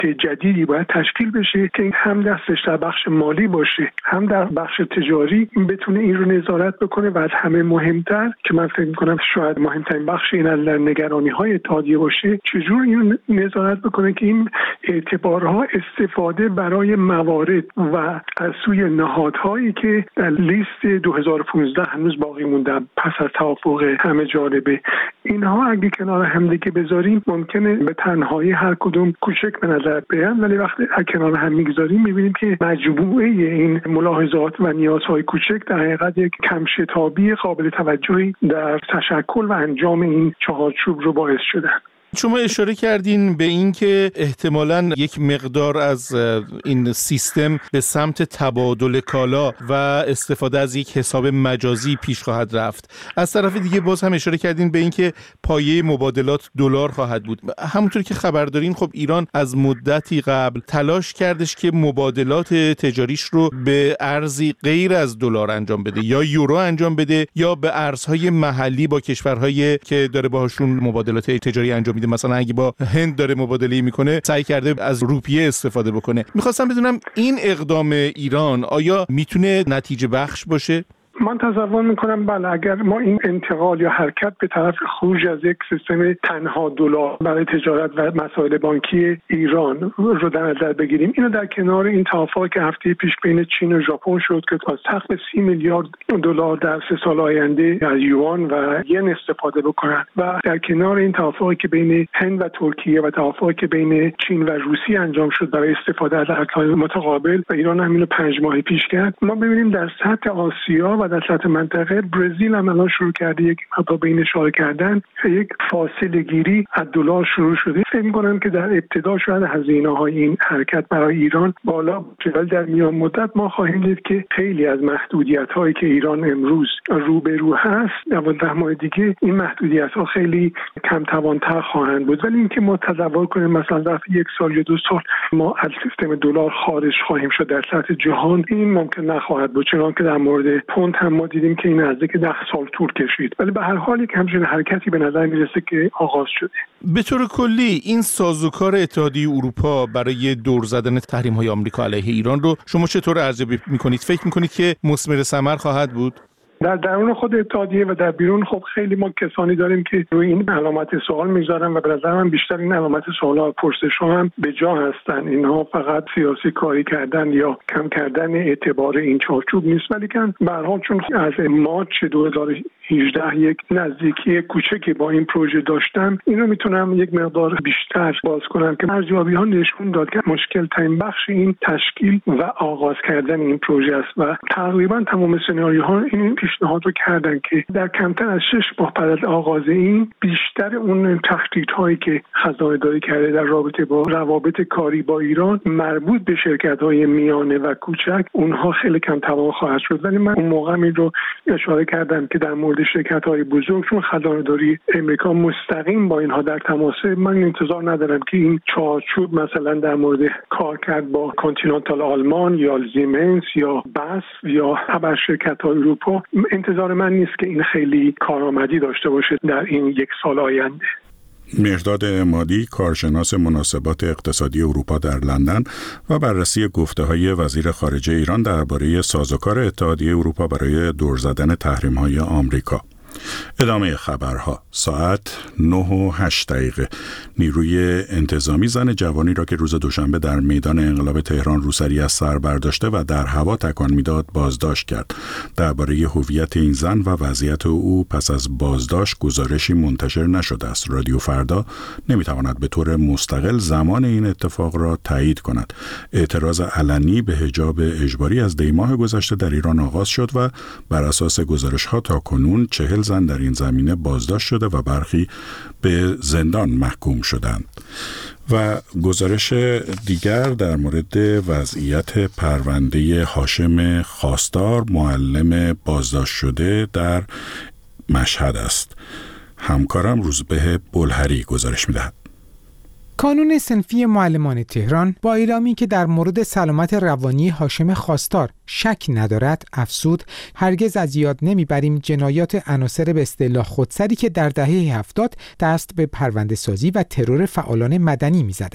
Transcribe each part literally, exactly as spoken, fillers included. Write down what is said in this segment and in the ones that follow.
جدیدی باید تشکیل بشه که هم دستش در بخش مالی باشه هم در بخش تجاری بتونه این رو نظارت بکنه و از همه مهمتر که من فکر می‌کنم شاید مهمترین بخش این از نگرانی‌های اتحادیه باشه چجور این نظارت بکنه که این اعتبارها استفاده برای موارد و از سوی نهادهایی که در لیست دو هزار و پانزده هنوز باقی مونده پس از توافق همه جانبه اینها اگه کنار هم دیگه بذاریم ممکنه به تنهایی هر کدوم کوچک به نظر بیان، ولی وقتی کنار هم میگذاریم میبینیم که مجموعه این ملاحظات و نیازهای کوچک در حقیقت یک کمشتابی قابل توجهی در تشکل و انجام این چهارچوب رو باعث شدن. شما اشاره کردین به این که احتمالاً یک مقدار از این سیستم به سمت تبادل کالا و استفاده از یک حساب مجازی پیش خواهد رفت. از طرف دیگه باز هم اشاره کردین به این که پایه مبادلات دلار خواهد بود. همونطور که خبر دارین خب ایران از مدتی قبل تلاش کردش که مبادلات تجاریش رو به ارزی غیر از دلار انجام بده، یا یورو انجام بده یا به ارزهای محلی با کشورهایی که داره باهاشون مبادلات تجاری انجام میده. مثلا اگه با هند داره مبادله میکنه سعی کرده از روپیه استفاده بکنه. میخواستم بدونم این اقدام ایران آیا میتونه نتیجه بخش باشه؟ من تصور میکنم بله، اگر ما این انتقال یا حرکت به طرف خروج از یک سیستم تنها دلار برای تجارت و مسائل بانکی ایران رو در نظر بگیریم، اینو در کنار این توافقی که هفته پیش بین چین و ژاپن شد که از تقریبا سی میلیارد دلار در سه سال آینده از یوان و ین استفاده بکنن و در کنار این توافقی که بین هند و ترکیه و توافقی که بین چین و روسیه انجام شد برای استفاده از ارکان متقابل و ایران همین رو پنج ماه پیش کرد، ما ببینیم در سطح آسیا و در سطح منطقه برزیل هم الان شروع کرده یک مقدار بین اشاره کردن یک فاصله گیری از دلار شروع شده. فکر می‌کنم که در ابتدا شاید هزینه‌های این حرکت برای ایران بالا باشه، ولی در میان مدت ما خواهیم دید که خیلی از محدودیت‌هایی که ایران امروز روبرو هست دوازده ماه دیگه این محدودیت‌ها خیلی کم توان‌تر خواهند بود. ولی اینکه ما تصور کنیم مثلا در یک سال یا دو سال ما از سیستم دلار خارج خواهیم شد در سطح جهان، این ممکن نخواهد بود، چون که در مورد پوند هم ما دیدیم که این نزدیک ده سال طول کشید. ولی به هر حال یک همچین حرکتی به نظر میرسه که آغاز شده. به طور کلی این سازوکار اتحادیه اروپا برای دور زدن تحریم‌های آمریکا علیه ایران رو شما چطور ارزیابی می‌کنید؟ فکر می‌کنید که مثمر ثمر خواهد بود؟ در درون خود اتحادیه و در بیرون خب خیلی ما کسانی داریم که روی این علامت سوال میذارن و به نظر من بیشتر این علامت سوال‌ها و پرسش‌ها هم به جا هستن. اینها فقط سیاسی کاری کردن یا کم کردن اعتبار این چارچوب نیست، ولی که به هر حال چون از مارچ دو هزار و هجده یک نزدیکی کوچکی با این پروژه داشتم، اینو میتونم یک مقدار بیشتر باز کنم که ارزیابی‌ها نشون داد که مشکل ترین بخش این تشکیل و آغاز کردن این پروژه است و تقریبا تمام سناریوها این پیشنهاد رو کردن که در کمتر از شش ماه بعد از آغاز این بیشتر اون تخطیط‌هایی که خزانه‌داری کرده در رابطه با روابط کاری با ایران مربوط به شرکت‌های میانه و کوچک اونها خیلی کم توان خواهد شد. ولی من اون موقع این رو اشاره کردم که در مورد شرکت‌های بزرگ چون خزانه‌داری امریکا مستقیم با اینها در تماسه، من انتظار ندارم که این چارچوب مثلا در مورد کار کرد با کانتیننتال آلمان یا زیمنس یا بس یا خبر شرکت‌های اروپا، انتظار من نیست که این خیلی کارآمدی داشته باشه در این یک سال آینده. مهرداد عمادی، کارشناس مناسبات اقتصادی اروپا در لندن و بررسی گفته‌های وزیر خارجه ایران درباره سازوکار اتحادیه اروپا برای دور زدن تحریم‌های آمریکا. ادامه خبرها. ساعت نه و هشت دقیقه نیروی انتظامی زن جوانی را که روز دوشنبه در میدان انقلاب تهران روسری از سر برداشته و در هوا تکان میداد بازداشت کرد. درباره هویت این زن و وضعیت او پس از بازداشت گزارشی منتشر نشده است. رادیو فردا نمیتواند به طور مستقل زمان این اتفاق را تایید کند. اعتراض علنی به حجاب اجباری از دی ماه گذشته در ایران آغاز شد و بر اساس گزارش‌ها تا کنون چهل زن در این زمینه بازداشت شده و برخی به زندان محکوم شدند. و گزارش دیگر در مورد وضعیت پرونده هاشم خواستار، معلم بازداشت شده در مشهد است. همکارم روزبه بلهری گزارش می‌دهد. کانون صنفی معلمان تهران با اعلامی که در مورد سلامت روانی هاشم خواستار شک ندارد افزود هرگز از یاد نمیبریم جنایات عناصر به اصطلاح خودسری که در دهه هفتاد دست به پرونده سازی و ترور فعالان مدنی میزدند.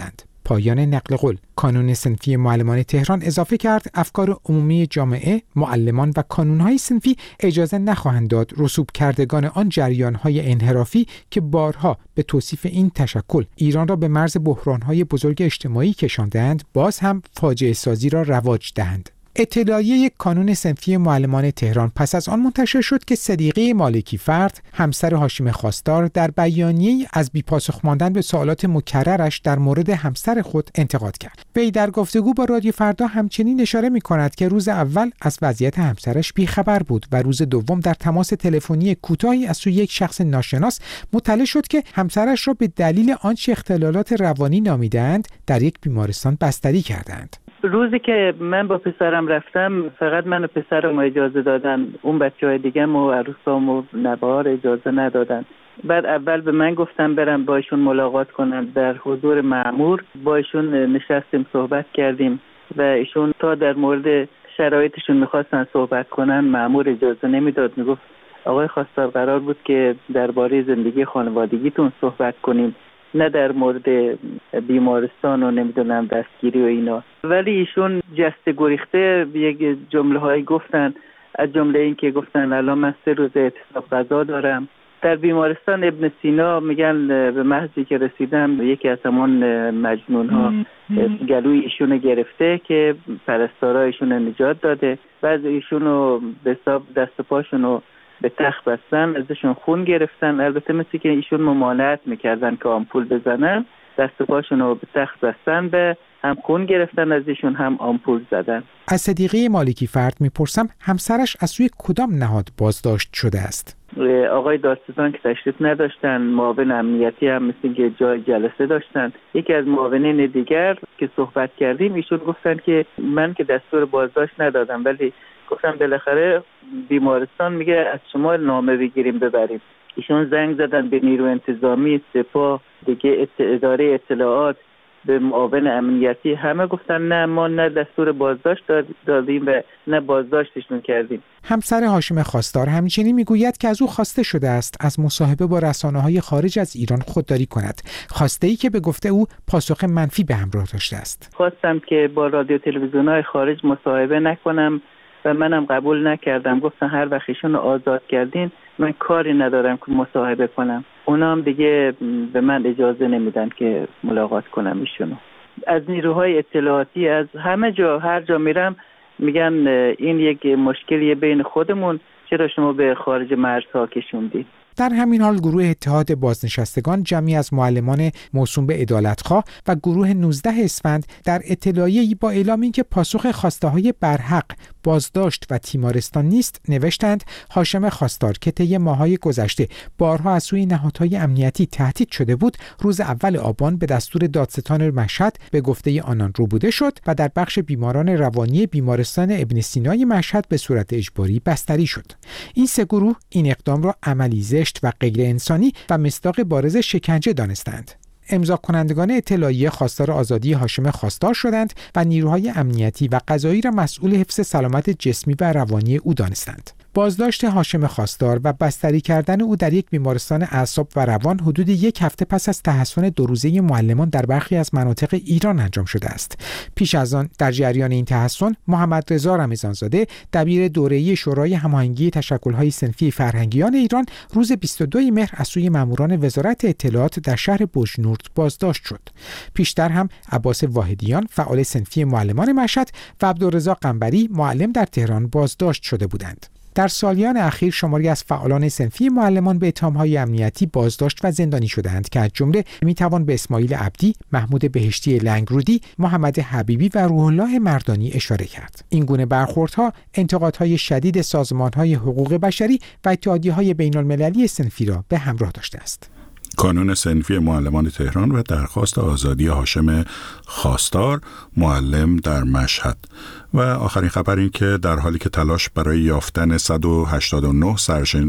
پایان نقل قول. کانون صنفی معلمان تهران اضافه کرد افکار عمومی جامعه، معلمان و کانون‌های صنفی اجازه نخواهند داد رسوب کردگان آن جریان‌های انحرافی که بارها به توصیف این تشکل ایران را به مرز بحران‌های بزرگ اجتماعی کشاندند، باز هم فاجعه سازی را رواج دهند. اطلاعیه کانون صنفی معلمان تهران پس از آن منتشر شد که صدیقه مالکی فرد، همسر هاشم خواستار، در بیانیه‌ای از بی‌پاسخ ماندن به سوالات مکررش در مورد همسر خود انتقاد کرد. وی در گفتگو با رادیو فردا همچنین اشاره می‌کند که روز اول از وضعیت همسرش بی‌خبر بود و روز دوم در تماس تلفنی کوتاهی از سوی یک شخص ناشناس مطلع شد که همسرش را به دلیل آنچه اختلالات روانی نامیدند در یک بیمارستان بستری کردند. روزی که من با پسرم رفتم فقط من و پسرم اجازه دادن، اون بچه‌های دیگه و عروسام و نوار اجازه ندادن. بعد اول به من گفتم برم باشون ملاقات کنم در حضور مأمور، باشون نشستیم صحبت کردیم و ایشون تا در مورد شرایطشون میخواستن صحبت کنن، مأمور اجازه نمیداد، میگفت آقای خواستار قرار بود که درباره زندگی خانوادگیتون صحبت کنیم، نه در مورد بیمارستان و نمیدونم دستگیری و اینا. ولی ایشون جست گریخته یک جمله هایی گفتن، از جمله این که گفتن الان من سه روز اعتصاب غذا دارم. در بیمارستان ابن سینا میگن به محضی که رسیدم یکی از همان مجنون ها گلوی ایشون گرفته که پرستارایشون نجات داده. بعد ایشونو به حساب دست پاشونو به تخت بستن، ازشون خون گرفتن. البته مثل که ایشون ممانعت میکردن که آمپول بزنن، دست پاشون رو به تخت بستن، به هم خون گرفتن از ایشون هم آمپول زدن. از صدیقه مالکی فرد میپرسم همسرش از سوی کدام نهاد بازداشت شده است؟ آقای دادستان که تشریف نداشتن، معاون امنیتی هم مثل که جای جلسه داشتن. یکی از معاونین دیگر که صحبت کردیم ایشون گفتن که من که دستور بازداشت ندادم، ولی گفتم بالاخره بیمارستان میگه از شما نامه بگیریم ببریم. ایشون زنگ زدن به نیرو انتظامی، سپاه، دیگه اداره اطلاعات، به معاون امنیتی، همه گفتن نه ما نه دستور بازداشت دادیم و نه بازداشتشون کردیم. همسر هاشم خواستار همچنین میگوید که از او خواسته شده است از مصاحبه با رسانه‌های خارج از ایران خودداری کند، خواسته‌ای که به گفته او پاسخ منفی به همراه داشته است. خواستم که با رادیو تلویزیون‌های خارج مصاحبه نکنم و منم قبول نکردم. گفتن هر وقت ایشون رو آزاد کردین من کاری ندارم که مصاحبه کنم. اونا هم دیگه به من اجازه نمیدن که ملاقات کنم ایشونو. از نیروهای اطلاعاتی از همه جا هر جا میرم میگن این یک مشکلیه بین خودمون، چرا شما به خارج مرزها کشوندید؟ در همین حال گروه اتحاد بازنشستگان جمعی از معلمان موسوم به عدالتخواه و گروه نوزده اسفند در اطلاعیه‌ای با اعلام اینکه پاسخ خواسته‌های برحق بازداشت و تیمارستان نیست نوشتند هاشم خواستار که طی ماه‌های گذشته بارها از سوی نهادهای امنیتی تهدید شده بود، روز اول آبان به دستور دادستان مشهد به گفته آنان روبوده شد و در بخش بیماران روانی بیمارستان ابن سینای مشهد به صورت اجباری بستری شد. این سه گروه این اقدام را عملی زشت و غیر انسانی و مصداق بارز شکنجه دانستند. امضا کنندگان اطلاعیه خواستار آزادی هاشم خواستار شدند و نیروهای امنیتی و قضایی را مسئول حفظ سلامت جسمی و روانی او دانستند. بازداشت هاشم خواستار و بستری کردن او در یک بیمارستان اعصاب و روان حدود یک هفته پس از تحسن دو روزه معلمان در برخی از مناطق ایران انجام شده است. پیش از آن در جریان این تحسن محمد رضا رمضانزاده دبیر دوره‌ای شورای هماهنگی تشکل‌های صنفی فرهنگیان ایران روز بیست و دوم مهر از سوی ماموران وزارت اطلاعات در شهر بوجنورد بازداشت شد. پیشتر هم عباس واحدیان فعال صنفی معلمان مشهد و عبدالرضا قنبری معلم در تهران بازداشت شده بودند. در سالیان اخیر شماری از فعالان صنفی معلمان به اتهام‌های امنیتی بازداشت و زندانی شدند که از جمله میتوان به اسماعیل عبدی، محمود بهشتی لنگرودی، محمد حبیبی و روح الله مردانی اشاره کرد. این گونه برخوردها انتقادهای شدید سازمان‌های حقوق بشری و اتحادیه‌های بین‌المللی صنفی را به همراه داشته است. کانون صنفی معلمان تهران و درخواست آزادی هاشم خواستار معلم در مشهد. و آخرین خبر این که در حالی که تلاش برای یافتن صد و هشتاد و نه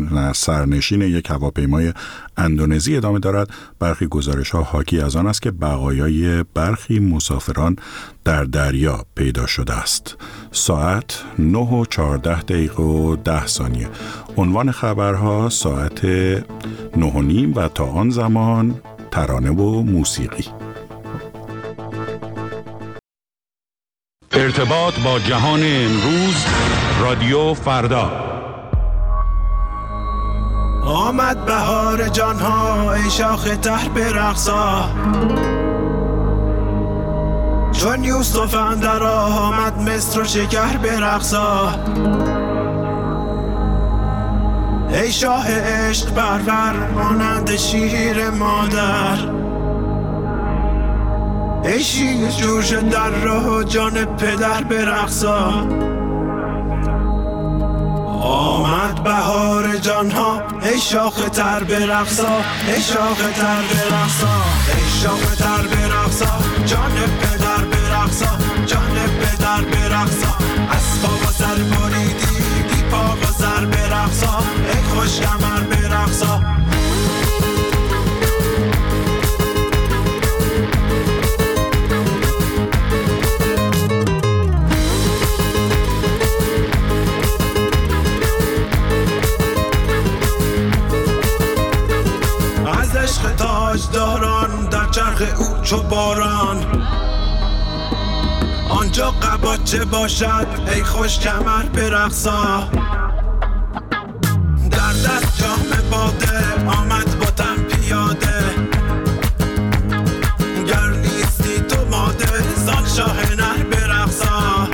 سرنشین یک هواپیمای اندونزی ادامه دارد، برخی گزارش‌ها حاکی از آن است که بقایای برخی مسافران در دریا پیدا شده است. ساعت نه و چهارده دقیقه و ده ثانیه. عنوان خبرها ساعت نه و نیم و تا آن زمان ترانه و موسیقی. ارتباط با جهان امروز، رادیو فردا. آمد بهار جانها ای شاخ تر برقصا، چون یوسف اندر آمد مصر و شکر برقصا. ای شاه عشق پرور مانند شیر مادر، ای شیر جوش در راه جان پدر برقصا. آمد بهار جانها ای شاخ تر برقصا، ای شاخ تر برقصا، ای شاخ تر برقصا، جان پدر برقصا، جان پدر برقصا. از پا و سر بریدی بی پا و سر برقصا، ای خوش کمر برقصا. عشق تاجداران در چرخ او چو باران، آنجا قباچه باشد ای خوش کمر برقصا. در دست جام باده آمد با تن پیاده، گر نیستی تو ماده زان شاه نر برقصا.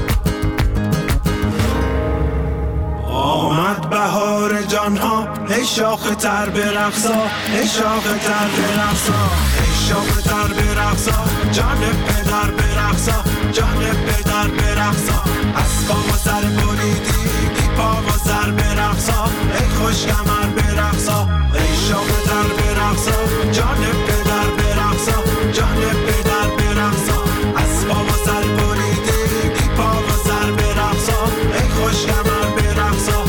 آمد بهار جانها ای شاخ تر برقصا، ای شاخ تر برقصا، ای شاخ تر برقصا، جان پدر برقصا، جان پدر برقصا. از پا و سر بریدی بی پا و سر برقصا، ای خوش کمر برقصا. ای شاخ تر برقصا، جان پدر برقصا، جان پدر برقصا. از پا و سر بریدی بی پا و سر برقصا، ای خوش کمر برقصا.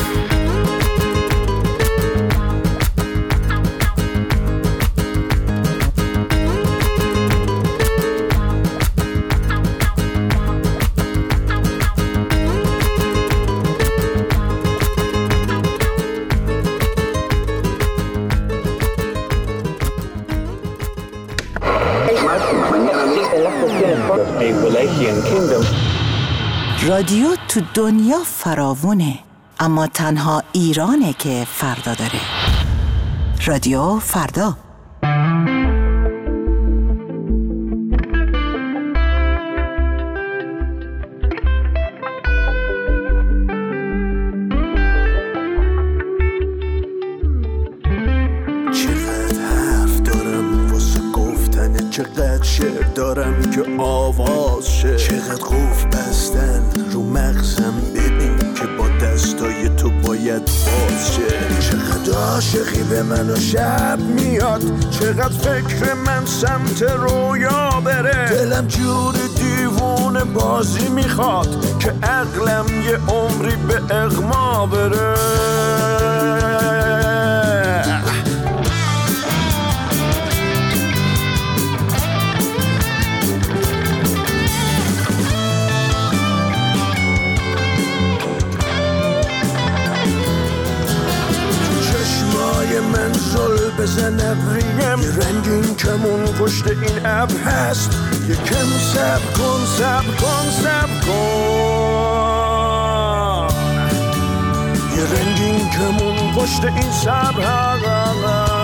رادیو تو دنیا فراوونه، اما تنها ایرانه که فردا داره. رادیو فردا. چقدر شعر دارم که آواز شه، چقدر قفل بستن رو مغزم ببین که با دستای تو باید باز شه. چقدر عاشقی به من و شب میاد، چقدر فکر من سمت رویا بره. دلم جور دیوونه بازی میخواد که عقلم یه عمری به اغما بره. من زل بزن ابریم، یه رنگین کمون پشت این ابر هست. یکم صبر کن صبر کن صبر کن، یه رنگین کمون پشت این صبر هست.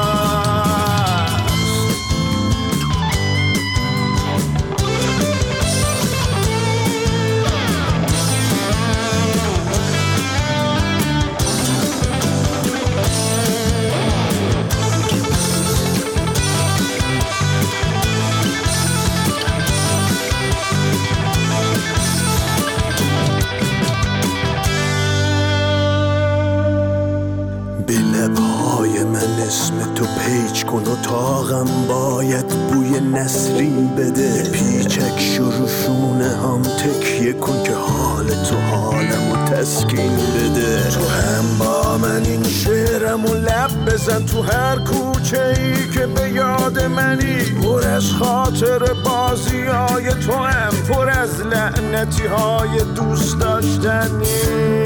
اسم تو پیچ کن و تاقم باید بوی نسرین بده. پیچک شروع شونه هم تکیه کن که حال تو حالمو تسکین بده. تو هم با من این شعرمو لب بزن، تو هر کوچه ای که به یاد منی. پر از خاطر بازی های تو هم، پر از لعنتی های دوست داشتنی.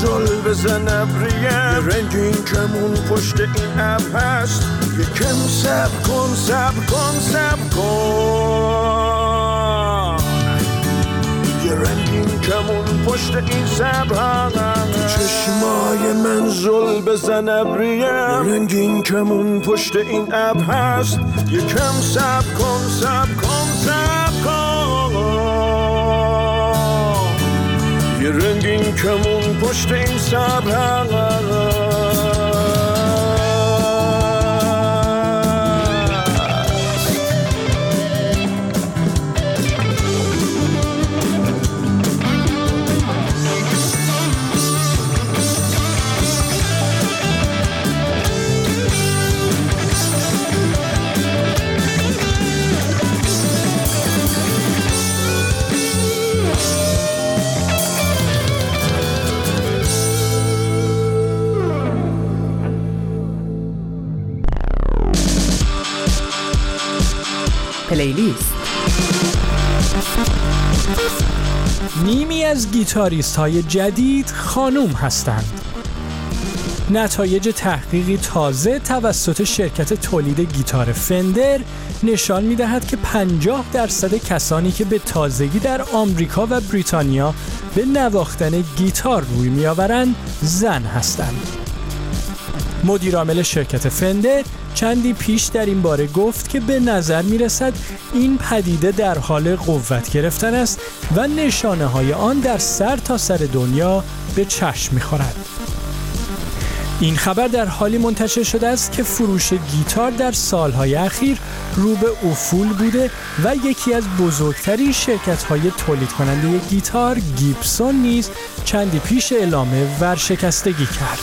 زل بزن ابریم، یه رنگین کمون پشت این اب هست، یه کم سب کن سب کن سب کن، یه رنگین کمون پشت این سب هست. تو چشمای من زل بزن ابریم، یه رنگین کمون پشت این اب هست، یه کم سب کن سب کن سب کن، یه رنگین کمون پشت این سب هست. پلیلیست. نیمی از گیتاریست های جدید خانوم هستند. نتایج تحقیقی تازه توسط شرکت تولید گیتار فندر نشان می‌دهد که پنجاه درصد کسانی که به تازگی در آمریکا و بریتانیا به نواختن گیتار روی می‌آورند زن هستند. مدیرعامل شرکت فندر چندی پیش در این باره گفت که به نظر می‌رسد این پدیده در حال قوت گرفتن است و نشانه‌های آن در سر تا سر دنیا به چشم می‌خورد. این خبر در حالی منتشر شده است که فروش گیتار در سالهای اخیر رو به افول بوده و یکی از بزرگترین شرکت‌های تولید کننده گیتار، گیبسون، نیز چندی پیش اعلام ورشکستگی کرد.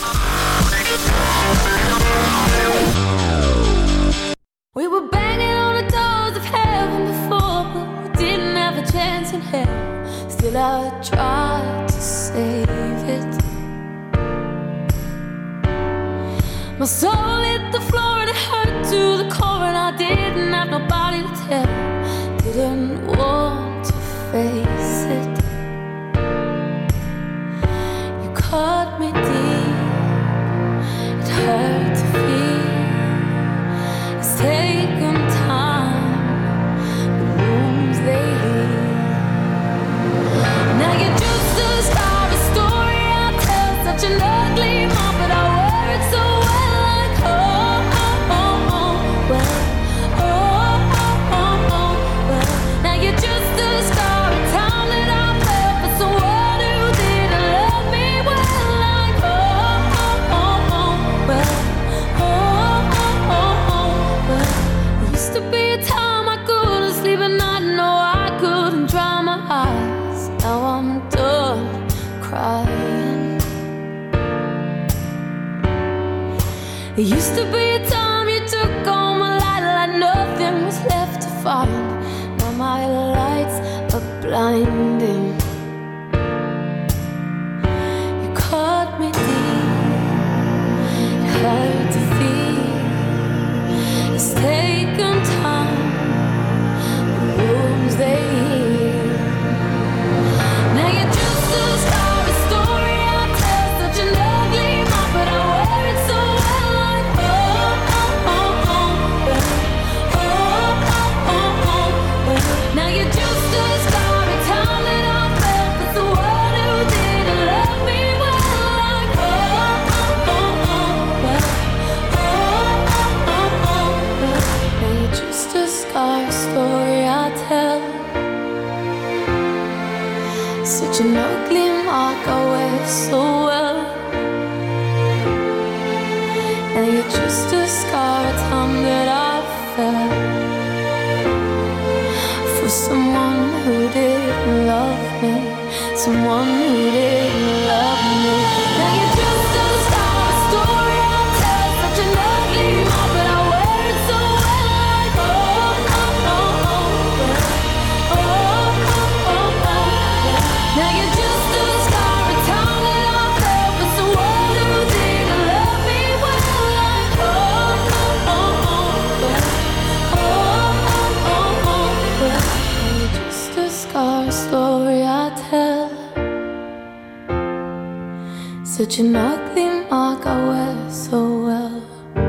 We were banging on the doors of heaven before, but we didn't have a chance in hell. Still I tried to save it. My soul hit the floor and it hurt to the core, and I didn't have nobody to tell. Didn't want to face it. You caught me deep. It hurt to feel. It's taken time. The wounds they heal. Now you're just a star, a story I tell. Such an ugly mom, but I wear it so well. Like oh, oh, oh, oh, well. Oh, oh, oh, oh, well. Now you're just a star, a time that I fell for someone who didn't love me well. Like oh, oh, oh, oh, well. Oh, oh, oh, oh, well. There used to be a time I couldn't sleep at night. No, I couldn't dry my eyes. Now I'm done crying. There used to be a time you took all my light like nothing was left to find. Now my lights are blinding. You caught me deep. It hurt to feel. It's taken time. The wounds they heal. Now you're just a star, a story I tell. Such an ugly mouth, but I wear it so well. Like oh, oh, oh, oh, well. Oh, oh, oh, oh, well. Now you're just a star, a time that I fell for someone who didn't love me well. Like oh, oh, oh, oh, well. Oh, oh, oh, oh, well. Now you're just a scar, a story I tell. Such an ugly mark I wear so well. Now you're just a scar, a time that I fell for someone who didn't love me, someone who didn't love me. Now you're just a scar, a story I tell. Such an ugly mark, but I wear it so well. Like oh, oh, oh, oh, well. Oh, oh, oh, oh, well. Now you're just a scar, a time that I fell for someone who didn't love me well. Like oh, oh, oh, oh, well. Oh, oh, oh, oh, well. Now you're just a scar, a story I tell. such an ugly mark I wear so well.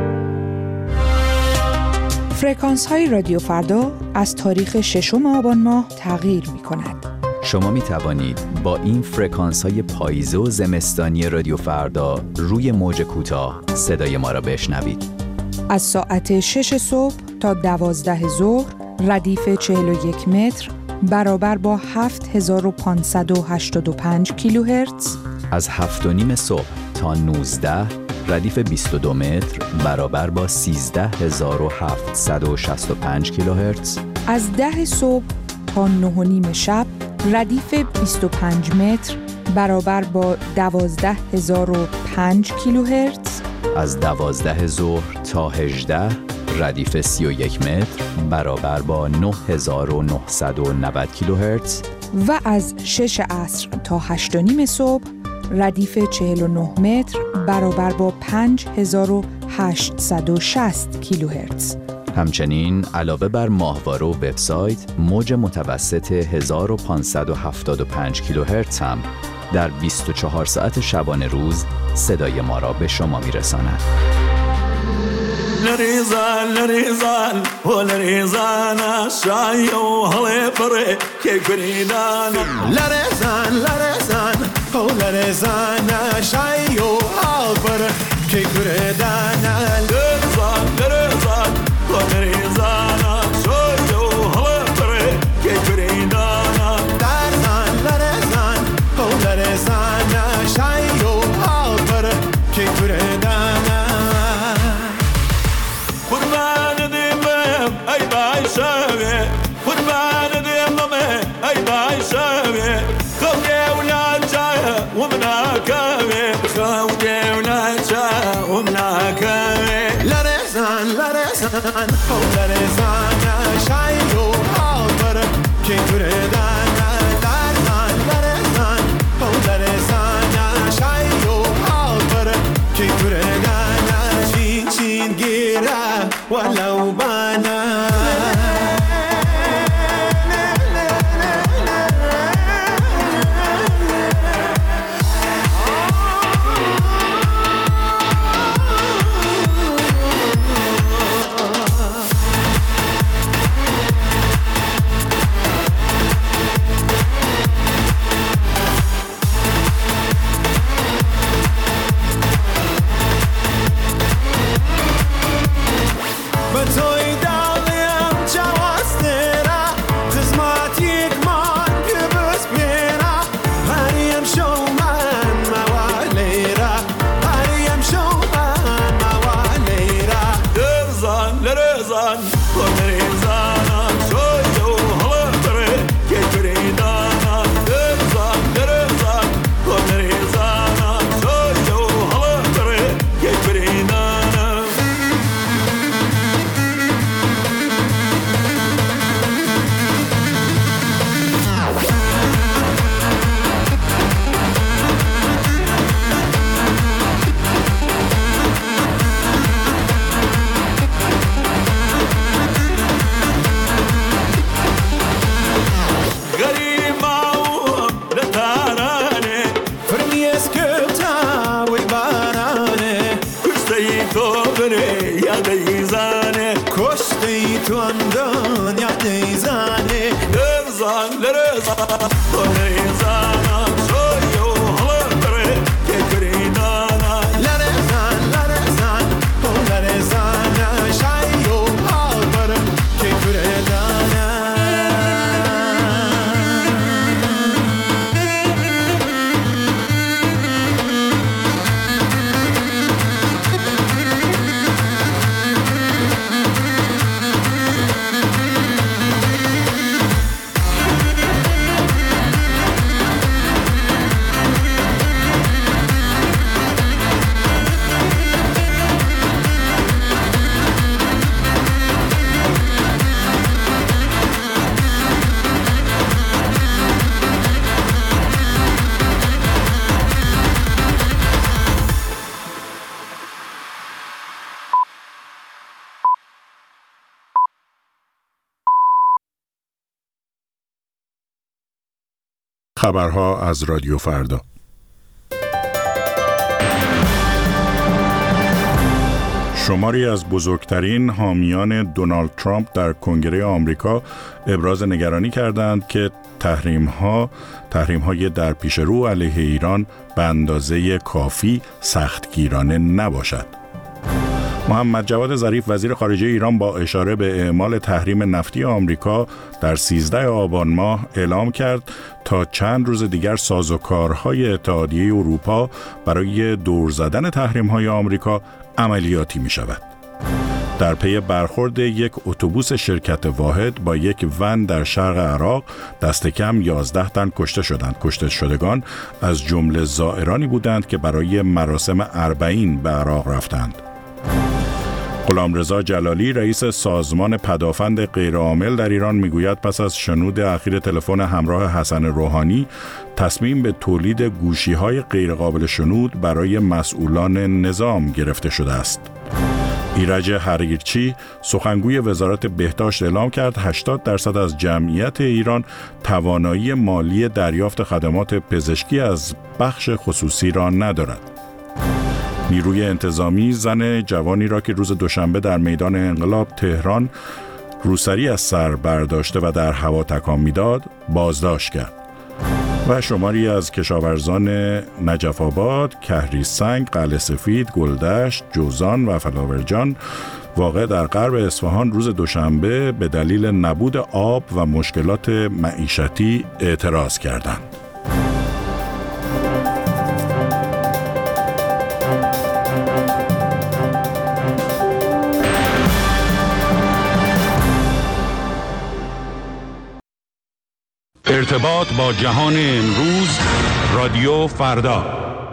فرکانس های رادیو فردا از تاریخ ششم آبان ماه تغییر می کند. شما می توانید با این فرکانس های پاییزه و زمستانی رادیو فردا روی موج کوتاه صدای ما را بشنوید. از ساعت شش صبح تا دوازده ظهر ردیف چهل و یک متر برابر با هفت هزار و پانصد و هشتاد و پنج کیلوهرتز. از هفت و نیم صبح تا نوزده ردیف بیست و دو متر برابر با سیزده هزار و هفتصد و شصت و پنج کیلوهرتز. از ده صبح تا نه و نیم شب ردیف بیست و پنج متر برابر با دوازده هزار و پنج کیلوهرتز. از دوازده ظهر تا هجده ردیف سی و یک متر برابر با نه هزار و نهصد و نود کیلوهرتز. و از شش عصر تا هشت و نیم صبح ردیف چهل و نه متر برابر با پنج هزار و هشتصد و شصت کیلوهرتز. همچنین علاوه بر ماهواره و وبسایت، موج متوسط هزار و پانصد و هفتاد و پنج کیلوهرتز هم در بیست و چهار ساعت شبانه روز صدای ما را به شما میرساند. لریزان لریزان و لریزان شای و هلی پره که گریدان لریزان لریزان و لریزان شای و هل پره که گریدان لریزان لریزان و لریزان شای و هل پره که گریدان لریزان لریزان و لریزان شای و هل پره که گریدان شوي قربان دممه اي باي شوي خوي ولا جاي ومناكوي خوي ولا جاي ومناكوي لا رزان لا رزان لا رزان شايو عبر كي تردان لا رزان لا رزان لا رزان شايو عبر كي تردان شين شين غيره ولو بانا خبرها از رادیو فردا. شماری از بزرگترین حامیان دونالد ترامپ در کنگره آمریکا ابراز نگرانی کردند که تحریم‌ها، تحریم‌های در پیش رو علیه ایران به اندازه کافی سختگیرانه نباشد. محمد جواد ظریف وزیر خارجه ایران با اشاره به اعمال تحریم نفتی آمریکا در سیزده آبان ماه اعلام کرد تا چند روز دیگر سازوکارهای اتحادیه اروپا برای دور زدن تحریم‌های آمریکا عملیاتی می شود. در پی برخورد یک اتوبوس شرکت واحد با یک ون در شرق عراق دست کم یازده تن کشته شدند. کشته شدگان از جمله زائرانی بودند که برای مراسم اربعین به عراق رفتند. غلامرضا جلالی رئیس سازمان پدافند غیرعامل در ایران میگوید پس از شنود اخیر تلفن همراه حسن روحانی تصمیم به تولید گوشی‌های غیرقابل شنود برای مسئولان نظام گرفته شده است. ایرج حریرچی سخنگوی وزارت بهداشت اعلام کرد هشتاد درصد از جمعیت ایران توانایی مالی دریافت خدمات پزشکی از بخش خصوصی را ندارد. نیروی انتظامی زن جوانی را که روز دوشنبه در میدان انقلاب تهران روسری از سر برداشته و در هوا تکان میداد بازداشت کرد. و شماری از کشاورزان نجف آباد، کهریسنگ، قلعه سفید، گلدشت، جوزان و فلاورجان واقع در غرب اصفهان روز دوشنبه به دلیل نبود آب و مشکلات معیشتی اعتراض کردند. ارتباط با جهان امروز، رادیو فردا.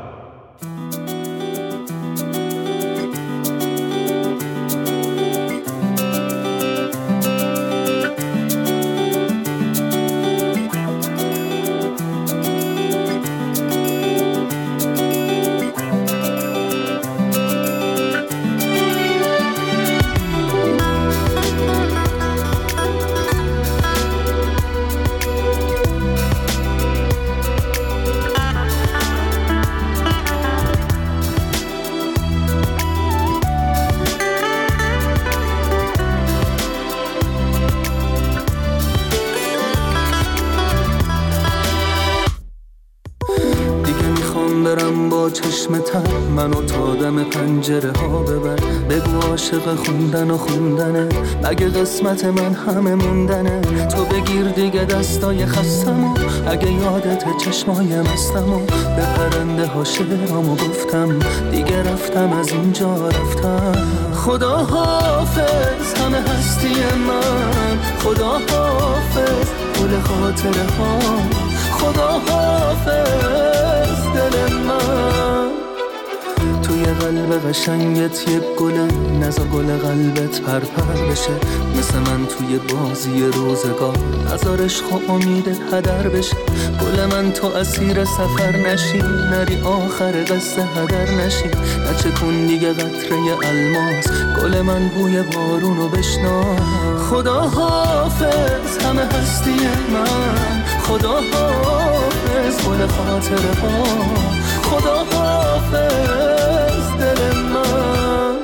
منو تا دم پنجره ها ببر، بگو عاشق خوندن و خوندنه، اگه قسمت من همه موندنه. تو بگیر دیگه دستای خستمو، اگه یادت چشمای مستمو، به پرنده ها شعرامو گفتم، دیگه رفتم از اینجا رفتم. خدا حافظ همه هستی من، خدا حافظ گل خاطره ها، خدا حافظ دل من. توی قلب قشنگت یک گله، نزا گل قلبت پرپر بشه، مثل من توی بازی روزگار، نزار عشق و امیدت هدر بشه. گل من تو اسیر سفر نشی، نری آخر قصه هدر نشی، نچه کن دیگه قطره الماس، گل من بوی بارونو بشنا. خدا حافظ همه هستی من، خدا حافظ گل خاطره ها، خدا حافظ دل من.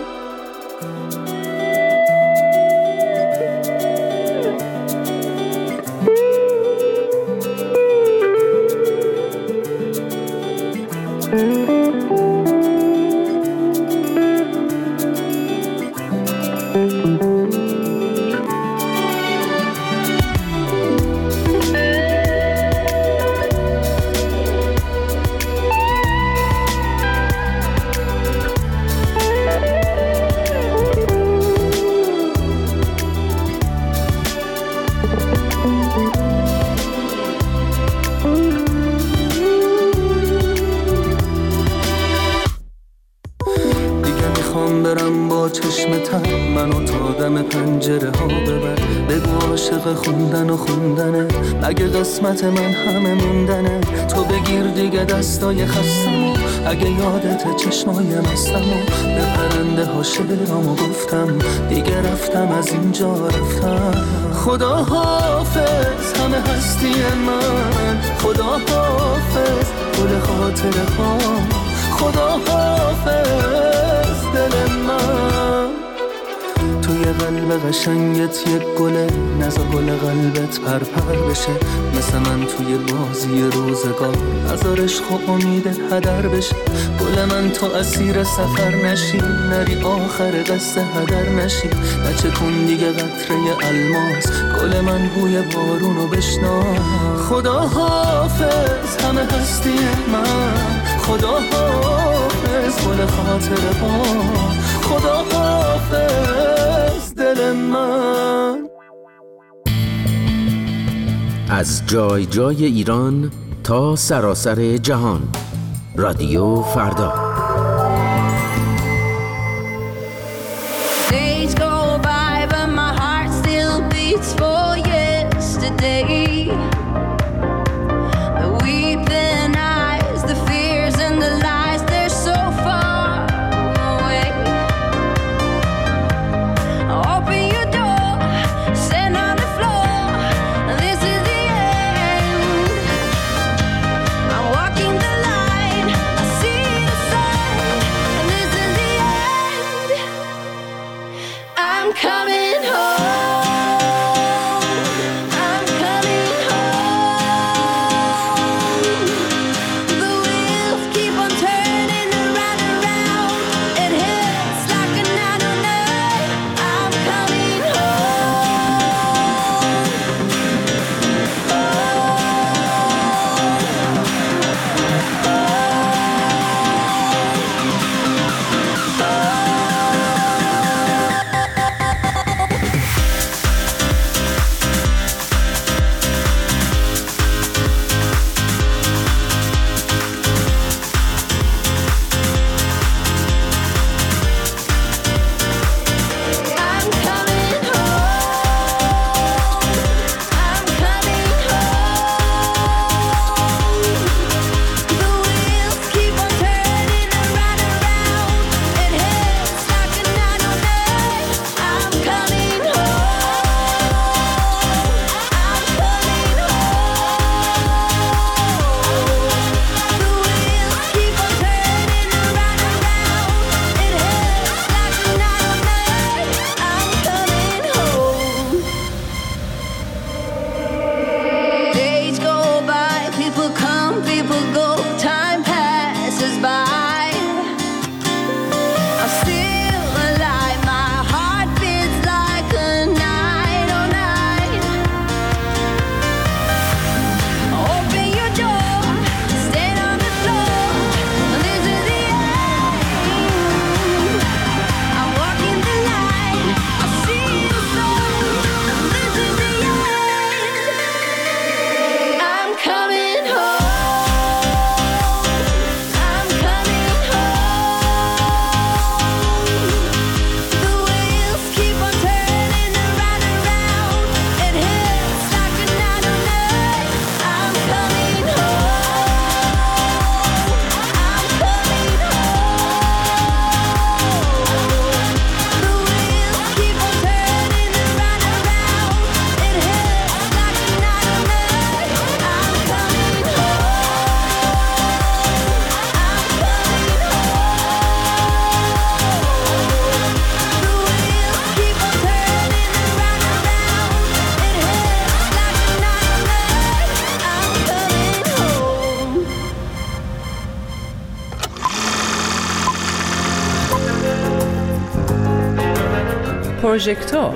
منو تا دم پنجره ها ببر، بگو عاشق خوندن و خوندنه، اگه قسمت من همه موندنه. تو بگیر دیگه دستای خستمو، اگه یادت چشمای مستمو، به پرنده ها شعرامو گفتم، دیگه رفتم از اینجا رفتم. خدا حافظ همه هستی من، خدا حافظ گل خاطره ها، خدا حافظ دل من. توی قلب قشنگت یک گله، نزا گل قلبت پرپر بشه. مثل من توی بازی روزگار، نزار عشق و امید هدر بشه. گل من تو اسیر سفر نشی، نری آخر قصه هدر نشی. نچه کن دیگه قطره الماس، گل من بوی بارونو بشنا. خدا حافظ همه هستی من، خدا حافظ گل خاطر با، خدا حافظ دل من. از جای جای ایران تا سراسر جهان، رادیو فردا. Days go by but my heart still beats for yesterday. The weeping eyes, the fears and the lies, they're so far away. Open your door, stand on the floor, this is the end. I'm walking the line, I see the sign, and this is the end. I'm coming home, I'm coming home. The wheels keep on turning around and around. It hits like a nine oh nine. I'm coming پروژکتور.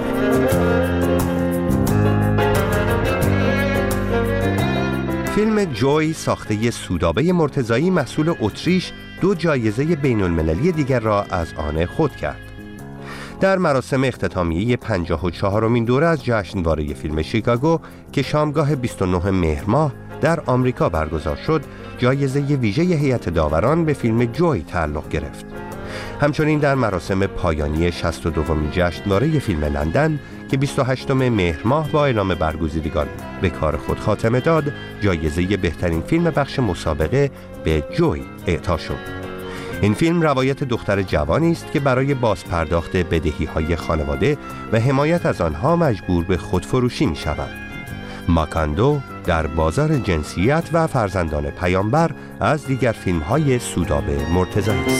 فیلم جوی ساخته سودابه مرتضایی محصول اتریش دو جایزه بین المللی دیگر را از آن خود کرد. در مراسم اختتامیه پنجاه و چهارمین دوره از جشنواره فیلم شیکاگو که شامگاه بیست و نه مهر ماه در آمریکا برگزار شد، جایزه ویژه هیئت داوران به فیلم جوی تعلق گرفت. همچنین در مراسم پایانی شصت و دومین جشنواره فیلم لندن که بیست و هشتم مهر ماه با اعلام برگزیدگان به کار خود خاتمه داد، جایزه بهترین فیلم بخش مسابقه به جوی اعطا شد. این فیلم روایت دختر جوانی است که برای بازپرداخت بدهی‌های خانواده و حمایت از آنها مجبور به خودفروشی می شود. ماکاندو در بازار جنسیت و فرزندان پیامبر از دیگر فیلم‌های سودابه مرتضایی است.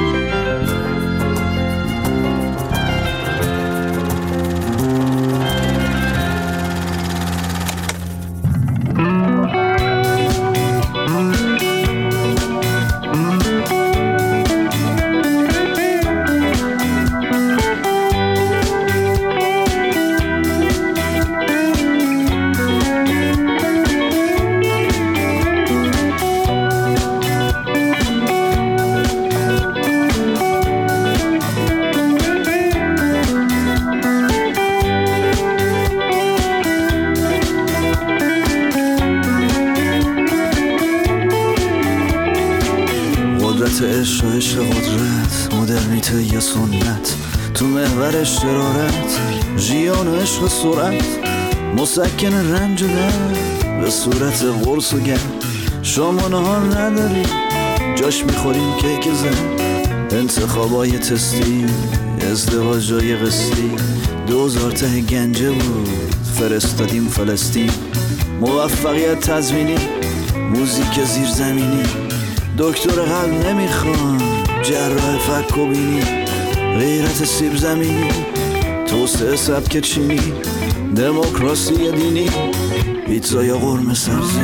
عشق و عشق قدرت، مدرنیته یا سنت، تو محور شرارت، ژیان و عشق سرعت، مسکن رنج و درد به صورت قرص و گرد. شما نهار نداری جاش میخوریم کیک زن، انتخابای تستی، ازدواجای قسطی، دوزار ته گنجه بود فرستادیم فلسطین. موفقیت تضمینی، موزیک زیرزمینی، دکتر قلب نمیخوان، جراح فک و بینی، غیرت سیب زمینی، توسعه سبک چینی، دموکراسی دینی، پیتزا یا قرمه سبزی.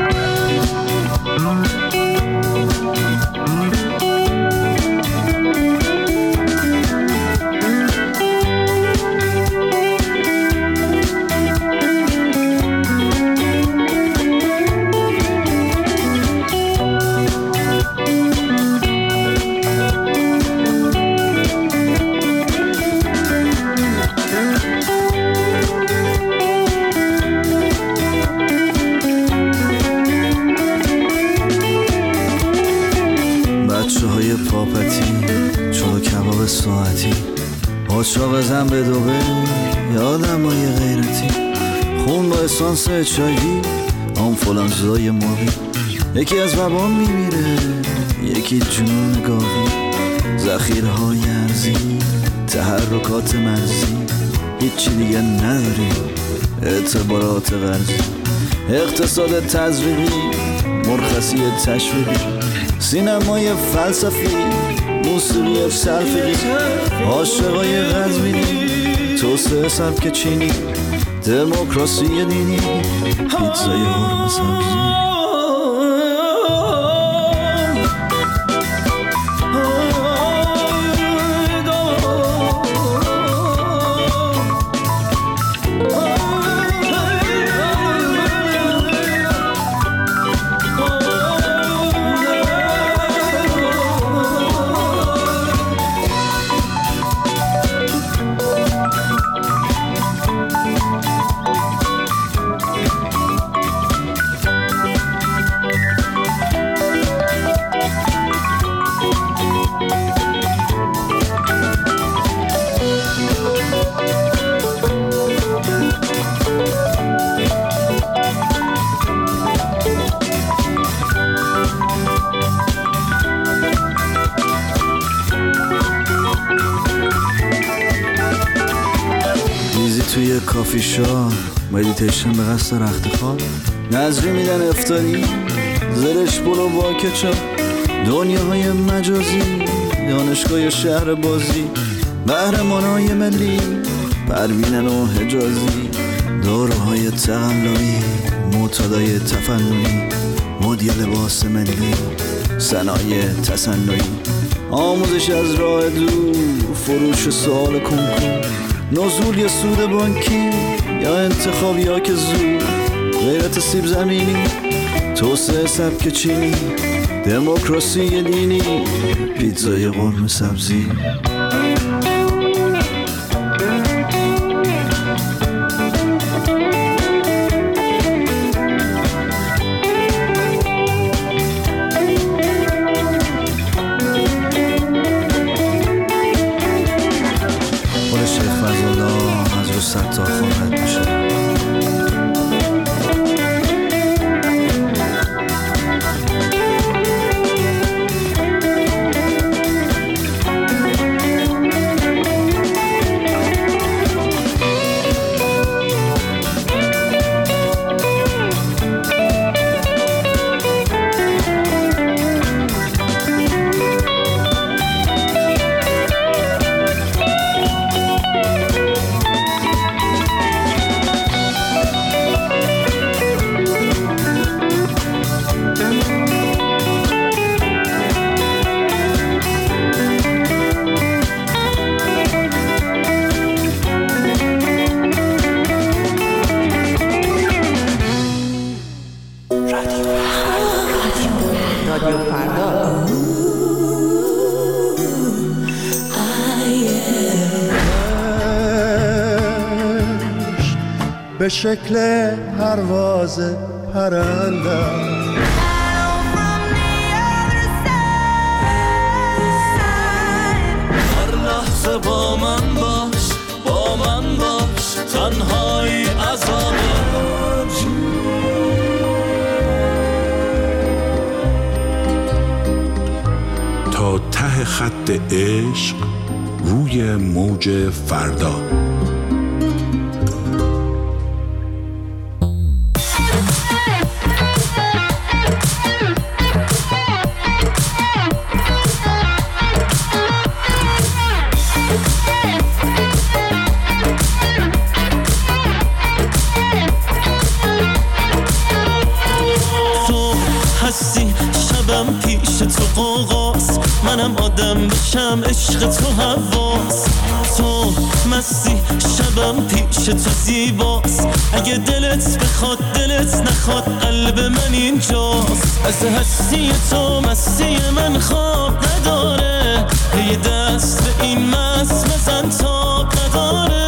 قاچاق زن به دوبه، یادم های غیرتی، خون با اسانس چایوی، آنفولانزای مرغی، یکی از وبا میمیره، یکی جنون گاوی، ذخیرهای ارزی، تحرکات مرزی، هیچی دیگه نداریم، اعتبارات غرزی، اقتصاد تزریقی، مرخصی تشویقی، سینمای فلسفی، موسیقی سرفیقی، عاشقای قزوینی، توسعه سبک چینی، دموکراسی دینی، پیتزای قرمه سبزی. توی کافی شاپ، مدیتیشن به قصد رخت خواب، نظری میدن افطاری، زرش بلو با کچاپ، دنیاهای مجازی، دانشگاه شهر بازی، قهرمانای ملی، پروینن و حجازی، داروهای تقلایی، معتادای تفننی، مدی لباس ملی، صنایع تصنعی، آموزش از راه دور، فروش سوال کنکور، نزول یا سود بانکی یا انتخاب یا که زود، غیرت سیب زمینی، توسعه سبک چینی، دموکراسی دینی، پیتزای قرمه سبزی. تا خواهد میشه. به شکل پرواز پرندم. هر لحظه با من باش، با من باش، تنهایی عذابه. تا ته خط عشق روی موج فردا. شبم پیش تو قوقاست، منم آدم بشم عشق تو حواس. تو مستی شبم پیش تو زیباست، اگه دلت بخواد دلت نخواد قلب من اینجاست. از هستی تو مستی من خواب نداره، یه دست به این مست بزن تاب نداره.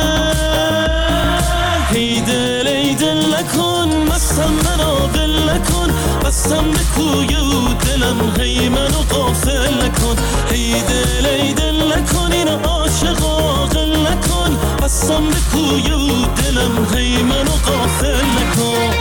ای دل ای دل نکن مستم منو دل نکن، بستم به کوی و دلم هی منو غافل نکن. ای دل ای دل نکن این عاشق عاقل نکن، بستم به کوی و دلم هی منو غافل نکن.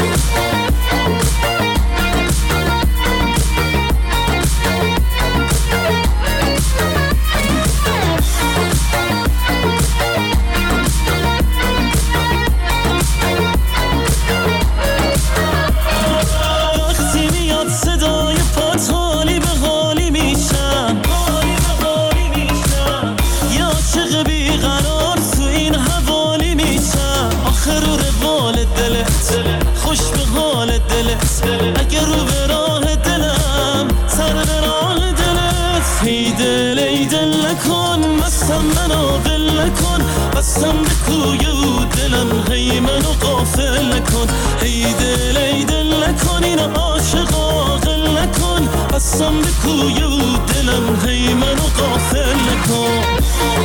خوش به حال دلت اگر رو به راه دلم سر به راه دلت. ای دل ای دل نکن مستم منو دل نکن، بستم به کوی و دلم هی منو غافل نکن. ای دل ای دل نکن این عاشق عاقل نکن، بستم به کوی و دلم هی منو غافل نکن.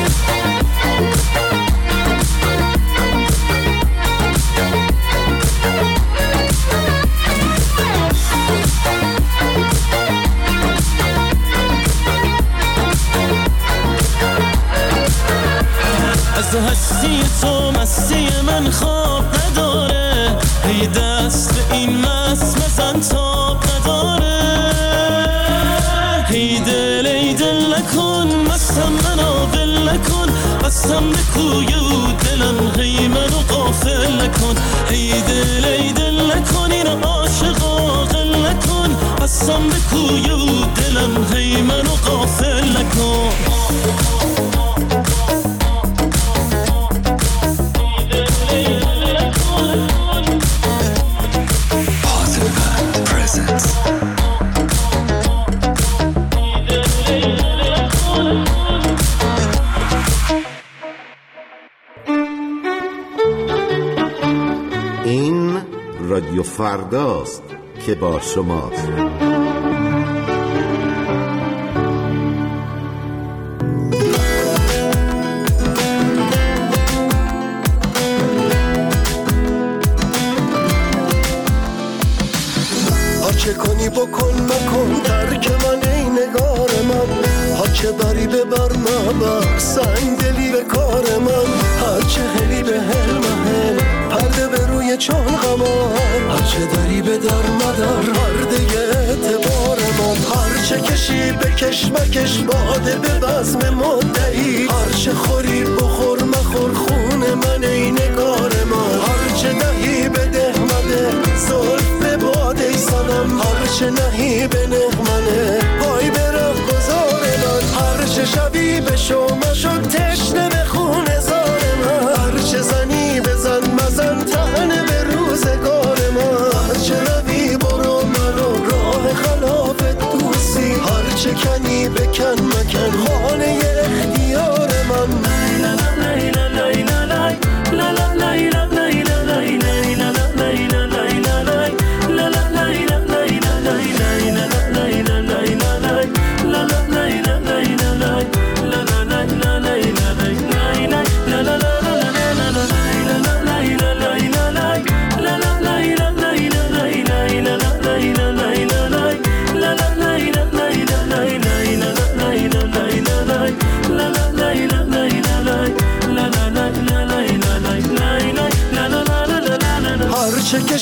از هستی تو مستی من خواب نداره، ای دست به این مست بزن تاب نداره. ای دل ای دل نکن مستم منو دل نکن، بستم به کوی و دلم هی منو غافل نکن. ای دل ای دل نکن این عاشق عاقل نکن، بستم به کوی و دلم هی منو غافل نکن. این رادیو فرداست که با شماست. چه کنی بکن مکن ترک من ای نگار من، ها چه بری ببر مبر سنگ دلی به کار من. هر چه هلی به هل محل پرده به روی چون غمار، هر چه داری به در مدر پرده اعتبار من. هر چه کشی بکش مکش باده به بزم مدعی، هر چه خوری بخور مخور خون من ای نگار من. هر چه دهی بده مده زلف به باده ای سنم، هر چه نهی به نغمنه پای به راه گذار من. هر چه شبی به شما شد تشنه به خون زار من، هر چه زنی بزن مزن تهنه به روزگار من. هر چه روی برو منو راه خلاف دوستی، هر چه کنی بکن مکن خانه اختیار من. لیلا لیلا لیلا لیلا لیلا لیلا لیلا لیلا لیلا لیلا لیلا لیلا لیلا لیلا لیلا لیلا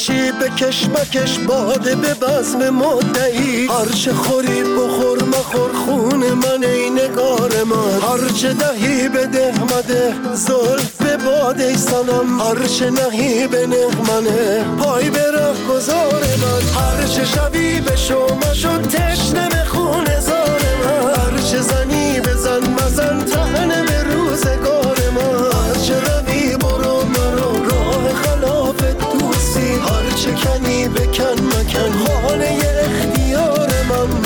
باشی بکش مکش باده به بزم مدعی، هرچه خوری بخور مخور خون من ای نگار من، هرچه دهی بده مده زلف به باده سنم، هرچه نهی به نغمنه پای به ره گذار من، هرچه شبی به شما شد تشنه به خون زار من، هرچه زنی بزن مزن تهنه به روزگار من، هرچه روی برو مرو راه خلاف دوستی، هرچه کنی بکن مکن خانه اختیار من.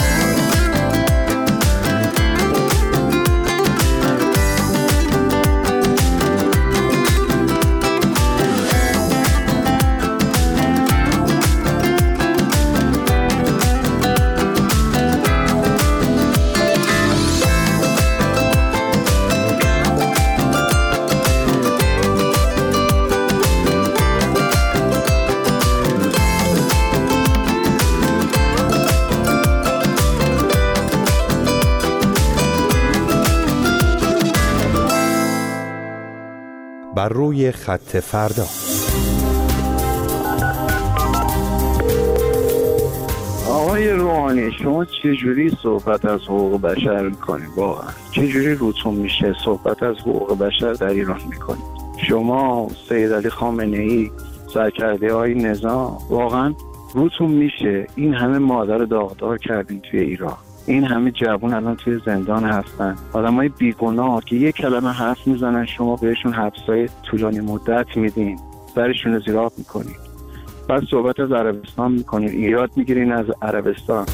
بر روی خط فردا. آقای روحانی شما چجوری صحبت از حقوق بشر میکنید؟ واقعا چجوری روتون میشه صحبت از حقوق بشر در ایران میکنید؟ شما سید علی خامنه ای سرکرده های نظام واقعا روتون میشه این همه مادر داغدار کردین توی ایران، این همه جوان الان توی زندان هستن، آدمای بیگناه که یک کلمه حرف میزنن شما بهشون حبسای طولانی مدت میدین، سرشون رو زیراب میکنین، بعد صحبت از عربستان میکنین، ایراد میگیرین از عربستان.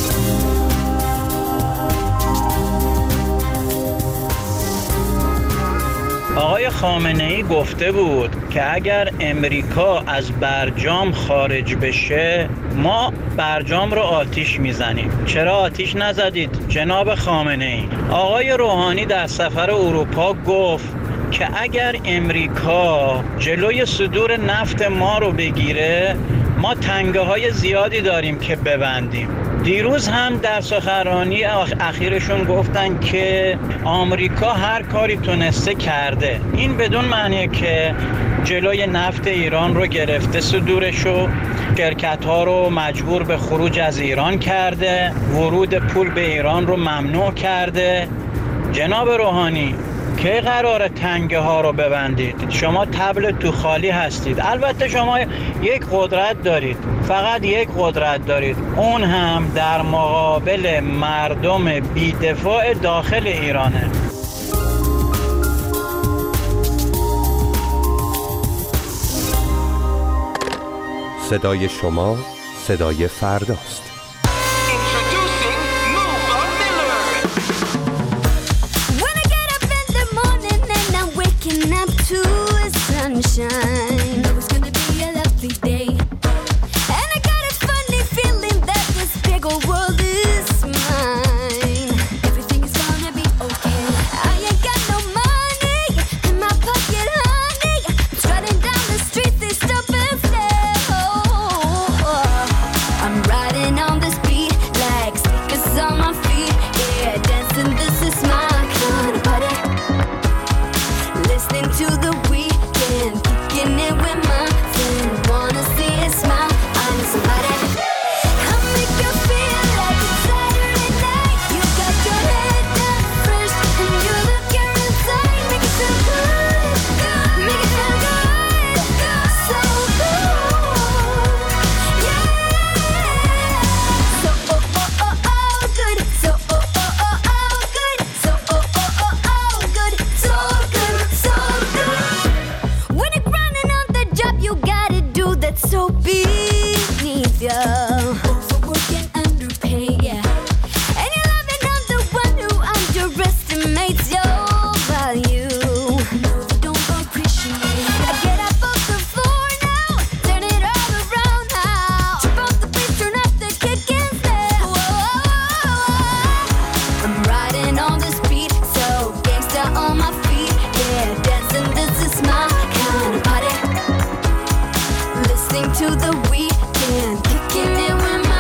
آقای خامنه ای گفته بود که اگر امریکا از برجام خارج بشه ما برجام رو آتیش میزنیم. چرا آتیش نزدید جناب خامنه ای؟ آقای روحانی در سفر اروپا گفت که اگر امریکا جلوی صدور نفت ما رو بگیره ما تنگه های زیادی داریم که ببندیم. دیروز هم در سخنرانی اخیرشون گفتن که آمریکا هر کاری تونسته کرده. این بدون معنیه که جلوی نفت ایران رو گرفته صدورشو، شرکت ها رو مجبور به خروج از ایران کرده، ورود پول به ایران رو ممنوع کرده. جناب روحانی کی قراره تنگه ها رو ببندید؟ شما طبل تو خالی هستید. البته شما یک قدرت دارید، فقط یک قدرت دارید، اون هم در مقابل مردم بی‌دفاع داخل ایرانه. صدای شما صدای فرداست. Sunshine. Know it's gonna be a lovely day, and I got a funny feeling that this big old world is mine. Everything is gonna be okay. I ain't got no money in my pocket, honey. I'm strutting down the street, they stop and stare. Oh, oh. I'm riding on this beat like stickers on my feet. Yeah, dancing, this is my kind of party. Listening to the weed. Kicking it with my friend, wanna see it smile. I'm somebody. I make you feel like it's Saturday night. You got your head down fresh and you look your inside. Make it feel good, good. Make it feel good, good. So good, yeah. So oh oh oh oh good. So oh oh oh oh good. So oh oh oh oh good. So good, so good. When it you gotta do that's so beneath you. Overwork and underpay, yeah. And you're loving, I'm the one who underestimates your value. No, you don't appreciate. I get up off the floor now, turn it all around now. Jump off the bass, turn up the kick and step. I'm riding on this beat, so gangsta on my feet. Yeah, dancing, this is my kind of party. Listening to the weekend, kicking it with my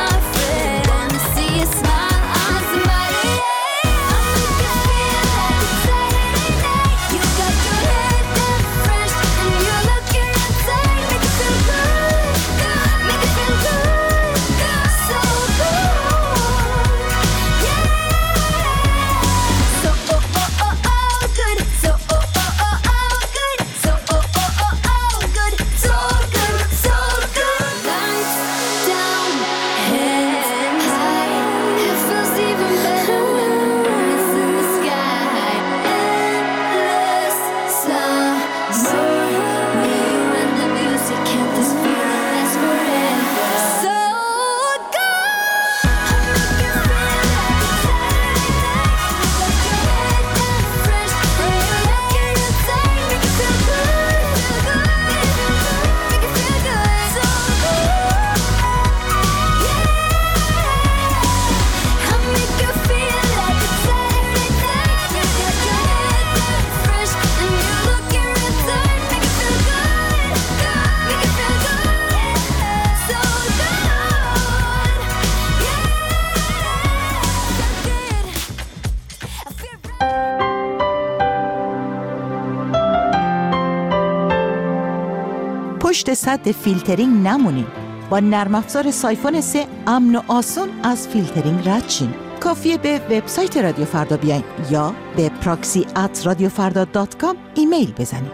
پشت سد فیلترینگ نمونین. با نرم افزار سایفون سه امن و آسون از فیلترینگ رد شین. کافیه به وبسایت رادیو فردا بیاین یا به پراکسی ات رادیو فردا دات کام ایمیل بزنید.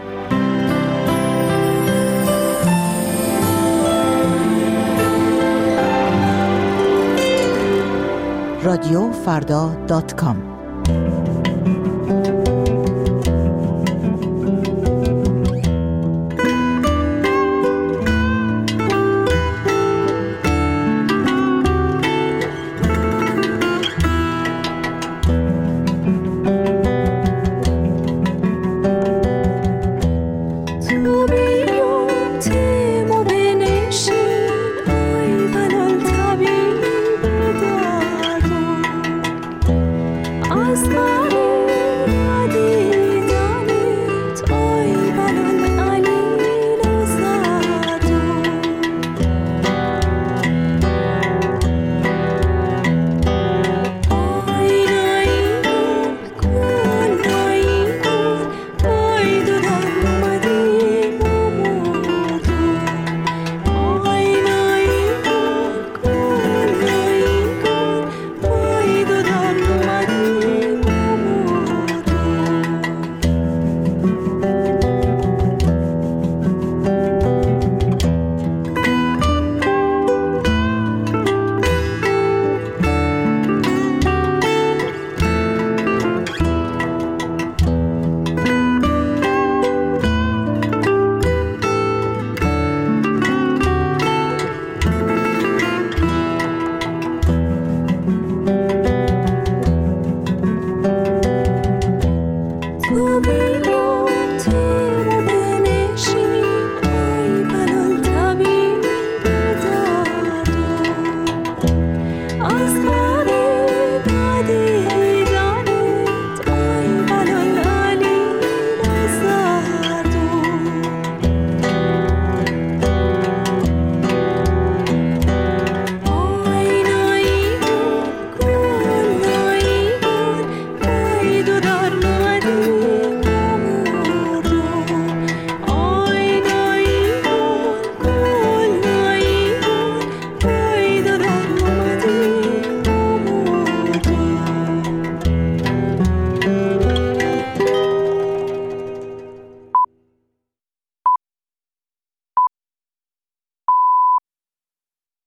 رادیو فردا دات کام